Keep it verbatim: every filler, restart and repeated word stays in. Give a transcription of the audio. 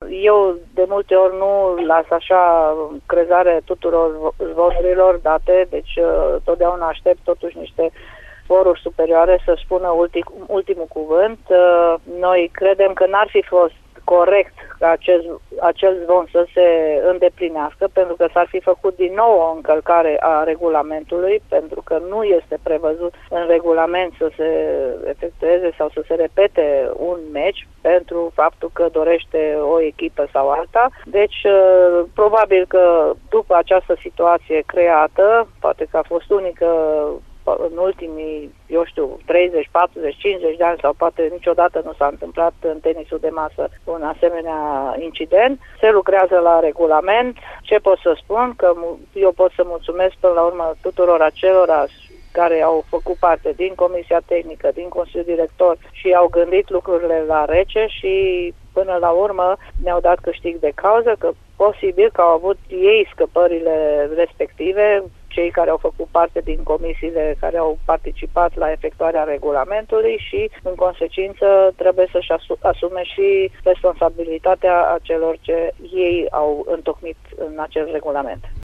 eu de multe ori nu las așa crezare tuturor zvonurilor date, deci totdeauna aștept totuși niște foruri superioare să spună ultim, ultimul cuvânt. Noi credem că n-ar fi fost corect ca acest, acel zvon să se îndeplinească, pentru că s-ar fi făcut din nou o încălcare a regulamentului, pentru că nu este prevăzut în regulament să se efectueze sau să se repete un meci pentru faptul că dorește o echipă sau alta. Deci, probabil că după această situație creată, poate că a fost unică în ultimii, eu știu, treizeci, patruzeci, cincizeci de ani sau poate niciodată nu s-a întâmplat în tenisul de masă un asemenea incident. Se lucrează la regulament. Ce pot să spun? Că eu pot să mulțumesc până la urmă tuturor acelora care au făcut parte din Comisia Tehnică, din Consiliul Director și au gândit lucrurile la rece și până la urmă ne-au dat câștig de cauză, că posibil că au avut ei scăpările respective, cei care au făcut parte din comisiile care au participat la efectuarea regulamentului și, în consecință, trebuie să-și asume și responsabilitatea a celor ce ei au întocmit în acel regulament.